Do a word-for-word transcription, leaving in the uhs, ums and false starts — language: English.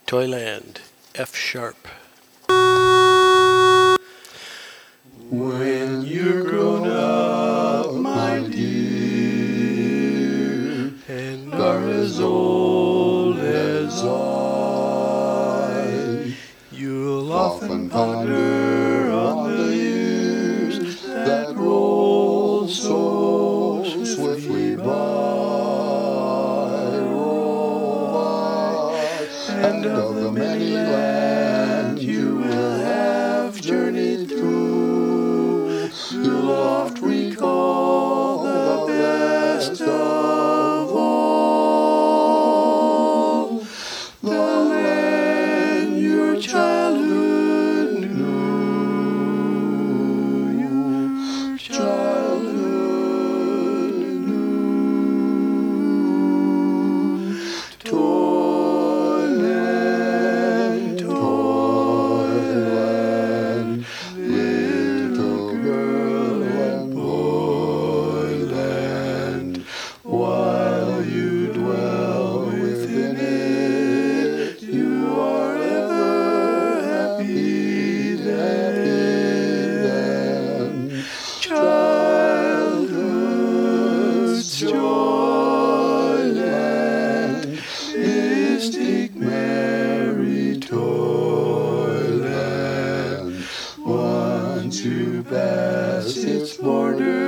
Toyland, F sharp. When you're grown up, my dear, and are as old as I, you'll often ponder on the years that roll so swiftly by, roll by, and of the many lands you will have journeyed through, you'll oft recall the best of all, the land your childhood knew, your childhood knew. Toyland, Toyland, little girl and boyland, while you dwell within it, you are ever happy then. Childhood's joyland, mystic merry Toyland, once you pass its border,